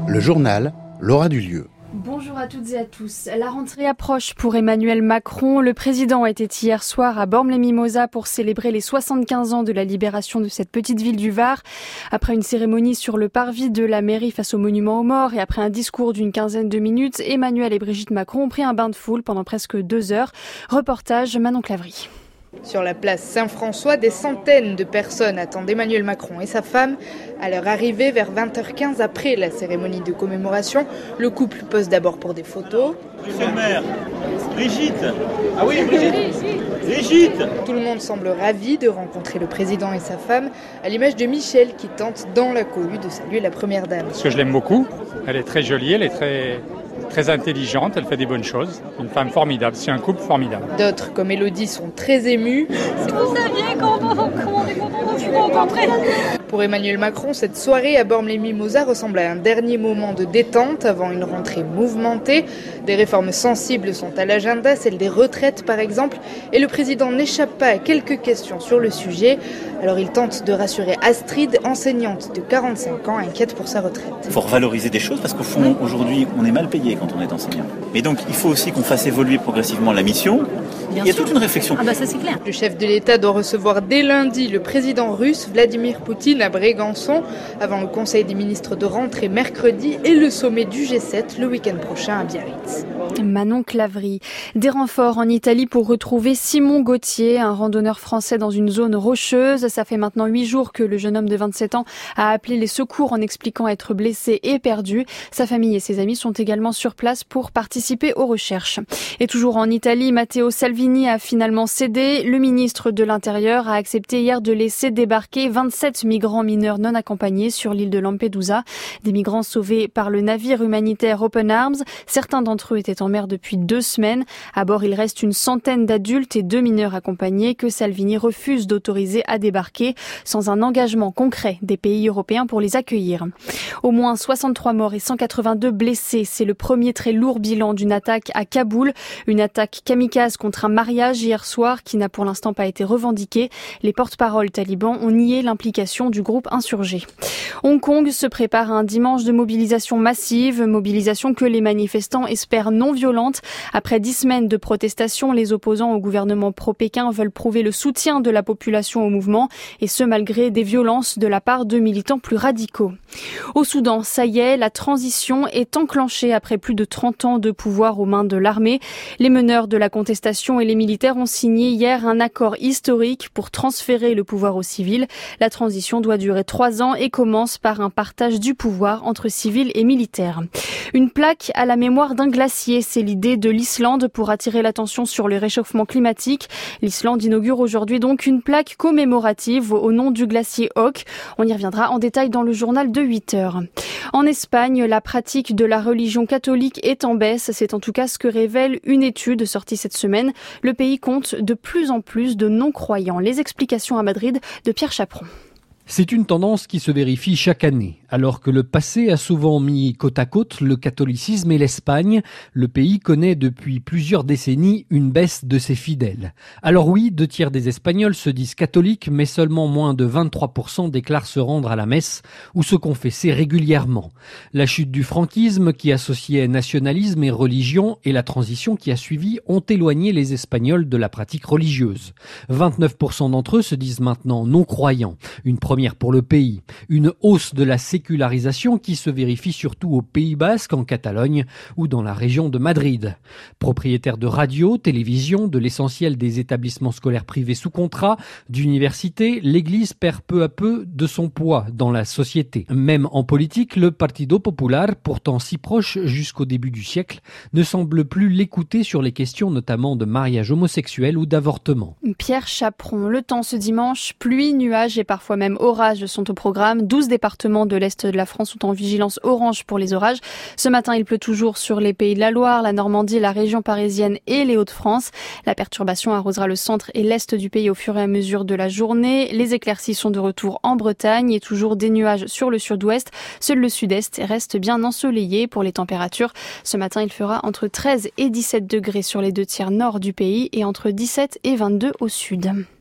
Le journal, Laura Dulieu. Bonjour à toutes et à tous. La rentrée approche pour Emmanuel Macron. Le président était hier soir à Bormes-les-Mimosas pour célébrer les 75 ans de la libération de cette petite ville du Var. Après une cérémonie sur le parvis de la mairie face au monument aux morts et après un discours d'une quinzaine de minutes, Emmanuel et Brigitte Macron ont pris un bain de foule pendant presque 2 heures. Reportage Manon Clavry. Sur la place Saint-François, des centaines de personnes attendent Emmanuel Macron et sa femme. À leur arrivée, vers 20h15, après la cérémonie de commémoration, le couple pose d'abord pour des photos. Monsieur le maire, Brigitte. Ah oui, Brigitte. Tout le monde semble ravi de rencontrer le président et sa femme, à l'image de Michel qui tente dans la cohue de saluer la première dame. Parce que je l'aime beaucoup, elle est très jolie, elle est très intelligente, elle fait des bonnes choses. Une femme formidable, c'est un couple formidable. D'autres, comme Élodie, sont très émus. Si vous saviez comment on est content de vous rencontrer. Pour Emmanuel Macron, cette soirée à Bormes-les-Mimosas ressemble à un dernier moment de détente avant une rentrée mouvementée. Des réformes sensibles sont à l'agenda, celle des retraites par exemple, et le président n'échappe pas à quelques questions sur le sujet. Alors il tente de rassurer Astrid, enseignante de 45 ans, inquiète pour sa retraite. Il faut revaloriser des choses parce qu'au fond, aujourd'hui, on est mal payé quand on est enseignant. Et donc, il faut aussi qu'on fasse évoluer progressivement la mission. Il y a toute une réflexion. Ah bah ça c'est clair. Le chef de l'État doit recevoir dès lundi le président russe Vladimir Poutine à Brégançon, avant le Conseil des ministres de rentrée mercredi et le sommet du G7 le week-end prochain à Biarritz. Manon Clavry. Des renforts en Italie pour retrouver Simon Gauthier, un randonneur français dans une zone rocheuse. Ça fait maintenant 8 jours que le jeune homme de 27 ans a appelé les secours en expliquant être blessé et perdu. Sa famille et ses amis sont également sur place pour participer aux recherches. Et toujours en Italie, Matteo Salvini a finalement cédé. Le ministre de l'Intérieur a accepté hier de laisser débarquer 27 migrants mineurs non accompagnés sur l'île de Lampedusa. Des migrants sauvés par le navire humanitaire Open Arms. Certains d'entre eux étaient en mer depuis 2 semaines. À bord, il reste une centaine d'adultes et 2 mineurs accompagnés que Salvini refuse d'autoriser à débarquer sans un engagement concret des pays européens pour les accueillir. Au moins 63 morts et 182 blessés. C'est le premier très lourd bilan d'une attaque à Kaboul. Une attaque kamikaze contre un mariage hier soir qui n'a pour l'instant pas été revendiquée. Les porte-paroles talibans ont nié l'implication du groupe insurgé. Hong Kong se prépare à un dimanche de mobilisation massive, mobilisation que les manifestants espèrent non violente. Après 10 semaines de protestations, les opposants au gouvernement pro-Pékin veulent prouver le soutien de la population au mouvement, et ce malgré des violences de la part de militants plus radicaux. Au Soudan, ça y est, la transition est enclenchée après plus de 30 ans de pouvoir aux mains de l'armée. Les meneurs de la contestation et les militaires ont signé hier un accord historique pour transférer le pouvoir aux civils. La transition doit durer 3 ans et commence par un partage du pouvoir entre civils et militaires. Une plaque à la mémoire d'un glacier, c'est l'idée de l'Islande pour attirer l'attention sur le réchauffement climatique. L'Islande inaugure aujourd'hui donc une plaque commémorative au nom du glacier Hawk. On y reviendra en détail dans le journal de 8h. En Espagne, la pratique de la religion catholique est en baisse. C'est en tout cas ce que révèle une étude sortie cette semaine. Le pays compte de plus en plus de non-croyants. Les explications à Madrid de Pierre Chaperon. C'est une tendance qui se vérifie chaque année. Alors que le passé a souvent mis côte à côte le catholicisme et l'Espagne, le pays connaît depuis plusieurs décennies une baisse de ses fidèles. Alors oui, 2/3 des Espagnols se disent catholiques, mais seulement moins de 23% déclarent se rendre à la messe ou se confesser régulièrement. La chute du franquisme qui associait nationalisme et religion et la transition qui a suivi ont éloigné les Espagnols de la pratique religieuse. 29% d'entre eux se disent maintenant non-croyants. Une première pour le pays. Une hausse de la sécularisation qui se vérifie surtout au Pays Basque, en Catalogne ou dans la région de Madrid. Propriétaire de radio, télévision, de l'essentiel des établissements scolaires privés sous contrat, d'universités, l'Église perd peu à peu de son poids dans la société. Même en politique, le Partido Popular, pourtant si proche jusqu'au début du siècle, ne semble plus l'écouter sur les questions notamment de mariage homosexuel ou d'avortement. Pierre Chaperon, le temps ce dimanche, pluie, nuages et parfois même orages sont au programme. 12 départements de l'Est de la France sont en vigilance orange pour les orages. Ce matin, il pleut toujours sur les Pays de la Loire, la Normandie, la région parisienne et les Hauts-de-France. La perturbation arrosera le centre et l'Est du pays au fur et à mesure de la journée. Les éclaircies sont de retour en Bretagne et toujours des nuages sur le sud-ouest. Seul le sud-est reste bien ensoleillé pour les températures. Ce matin, il fera entre 13 et 17 degrés sur les 2/3 nord du pays et entre 17 et 22 au sud.